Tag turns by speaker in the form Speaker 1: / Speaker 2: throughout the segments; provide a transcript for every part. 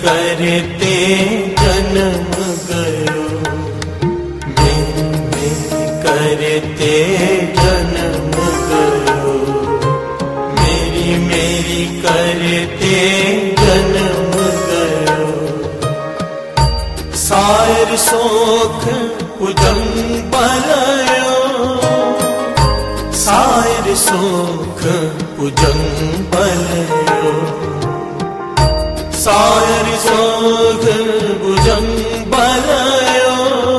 Speaker 1: करते जन्म गयो, मेरी करते जन्म गयो, मेरी करते जन्म गयो। सायर सोख उदम बलयो, सायर सोख उदम बलयो, सायर सोख उदम बलयो,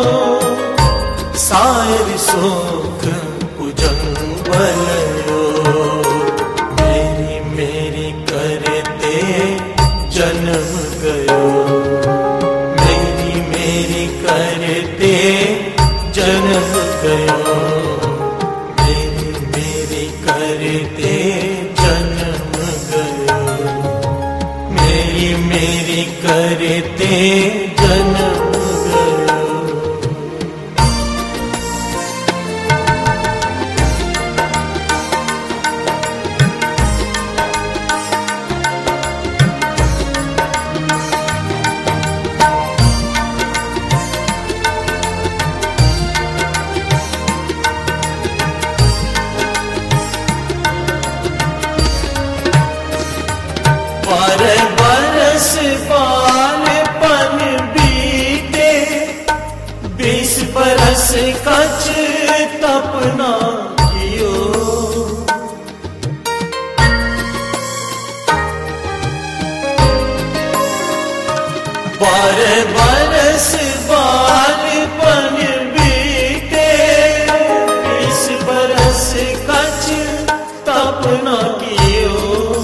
Speaker 1: सायर सोख उदम बलयो। मेरी करते जन्म गयो, मेरी करते जन्म गयो, मेरी करते जन्म गयो, मेरी करते जन्म गयो। बरस बालपन बीते, 20 बरस कछ तपना कियो, बरस बालपन बीते, 20 बरस कछ तपना कियो,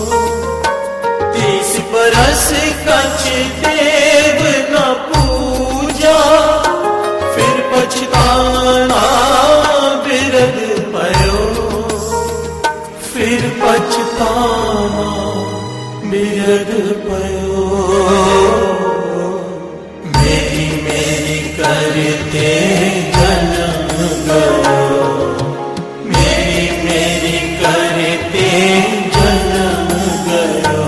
Speaker 1: 30 बरस कछ देव न पूजा, फिर पछताना बिरद पयो, फिर पछताना बिरद पयो। मेरी करते जन्म गयो, मेरी करते जन्म गयो,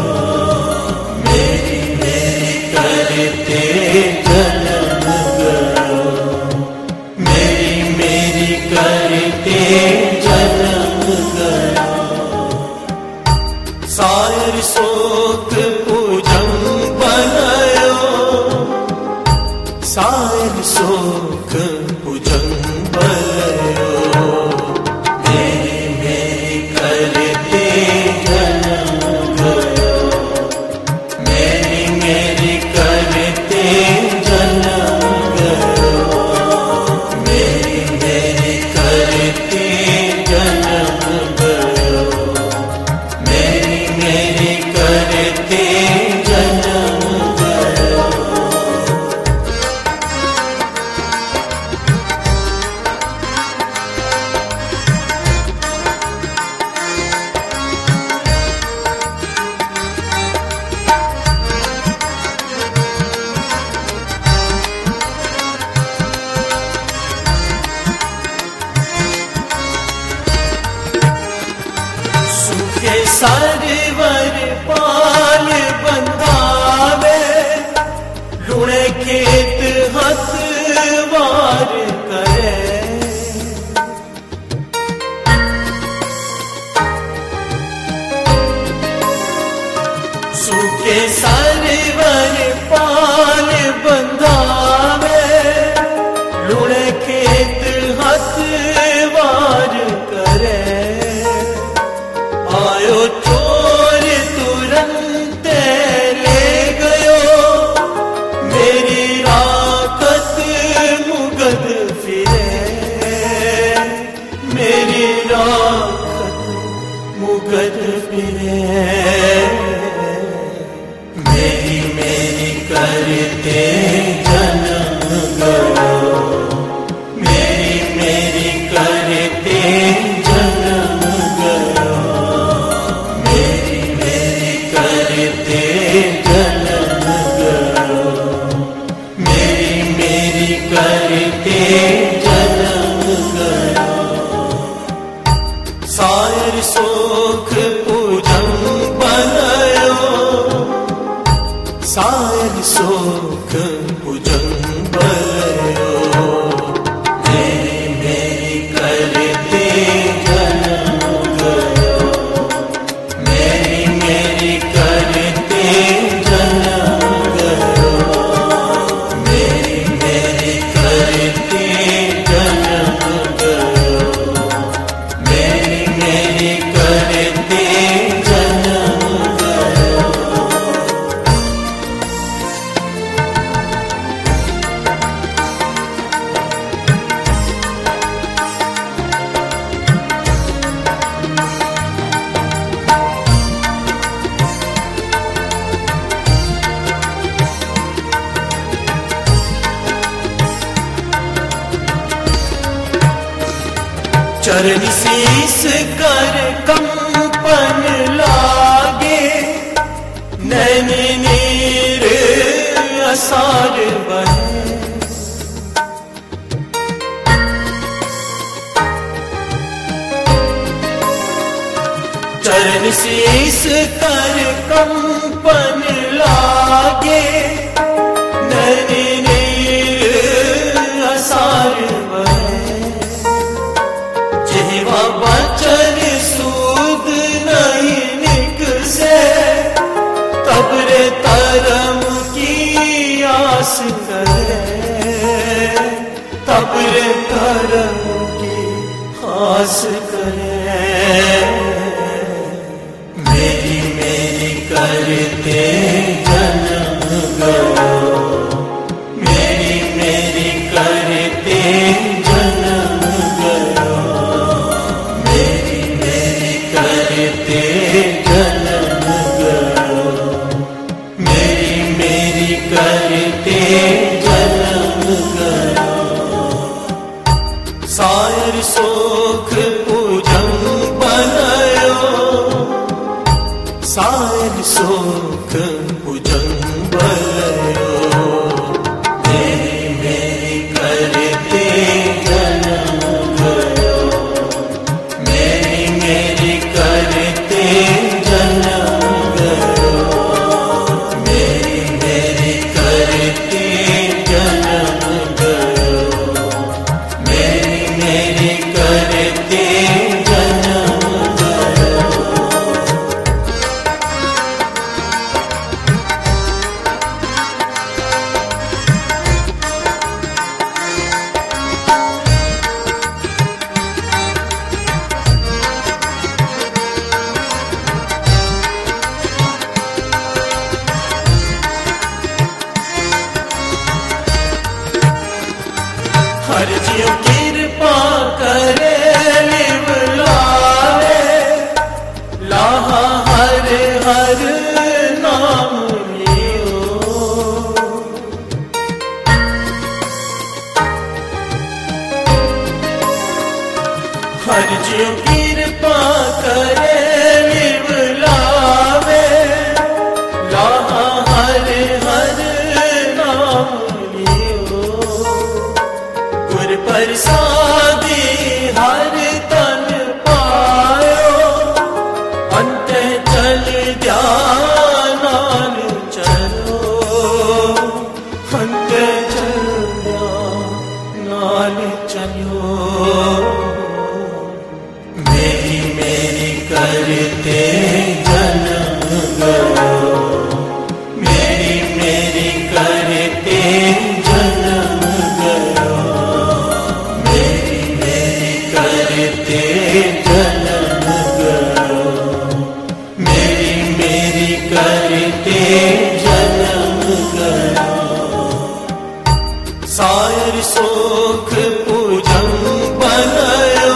Speaker 1: मेरी करते जन्म गयो, मेरी करते जन्म गयो। सायर सोख उदम बलयो, सायर सोख उदम बलयो, मेरी करते जन्म गयो, मेरी करते जन्म गयो, मेरी करते जन्म गयो, मेरी करते जन्म गयो। सुखे सरवर पाल बंधावे, लुणे खेत हथ वार करे, सुखे सरवर पाल बंधावे, लुणे खेत हथ वार करे, आयो चोर तुरंत ले गयो, मेरी राखत मुगद फिरे, मेरी राखत मुगद फिरे। मेरी करते जन्म गयो, मेरी करते जन्म गयो, मेरी करते जन्म गयो, मेरी करते जन्म गयो। सायर सोख उदम बलयो, सायर सुख भुजंग बलयो मेरी मेरी करते जन्म गयो मेरी मेरी करते जन्म गयो मेरी मेरी करते जन्म गयो मेरी मेरी करते जन्म गयो। चरण शीस कर कंपन लागे नैन नीर असार बहे चरण शीस कर कंपन लागे नैन नीर असार बहे जेवा वचन सूद नहीं निकसे तब रे तरम की आस करे तब रे तरम की आस करे मेरी मेरी करते जन्म गयो मेरी मेरी करते जन्म गयो मेरी मेरी करते जन्म गयो मेरी मेरी करते जन्म गयो। सायर सुख भुजंग बनयो सायर सुख भुजंग बलयो मेरी मेरी करते जन्म गयो मेरी मेरी करते जन्म गयो मेरी मेरी करते जन्म गयो मेरी मेरी करते जन्म गयो। हर जीव कृपा करे लिवलावे लाहा हर हर नाम लियो हर जीव कृपा करे लिवलावे लाहा हर हर नाम लियो गुर प्रसादी हर तन पायो अंत चल ध्यान चलो अंत चल ध्यान चलो मेरी मेरी करते जन्म गयो मेरी मेरी करते जन्म गयो मेरी मेरी करते जन्म गयो मेरी मेरी करते जन्म गयो। सायर सुख भुजंग बनयो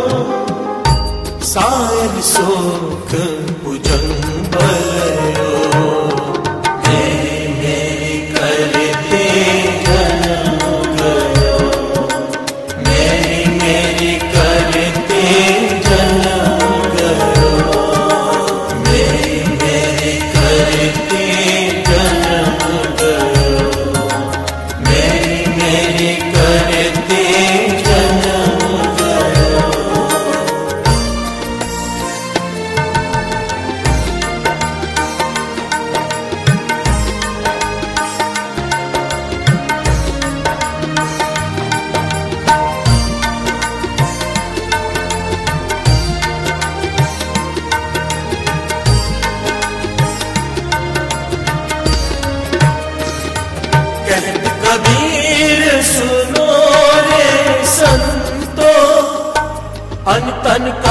Speaker 1: सायर सुख भुजंग बलयो मेरी मेरी करते जन्म गयो मेरी मेरी करते जन्म गयो मेरी मेरी करते जन्म गयो मेरी मेरी करते जन्म गयो। अनका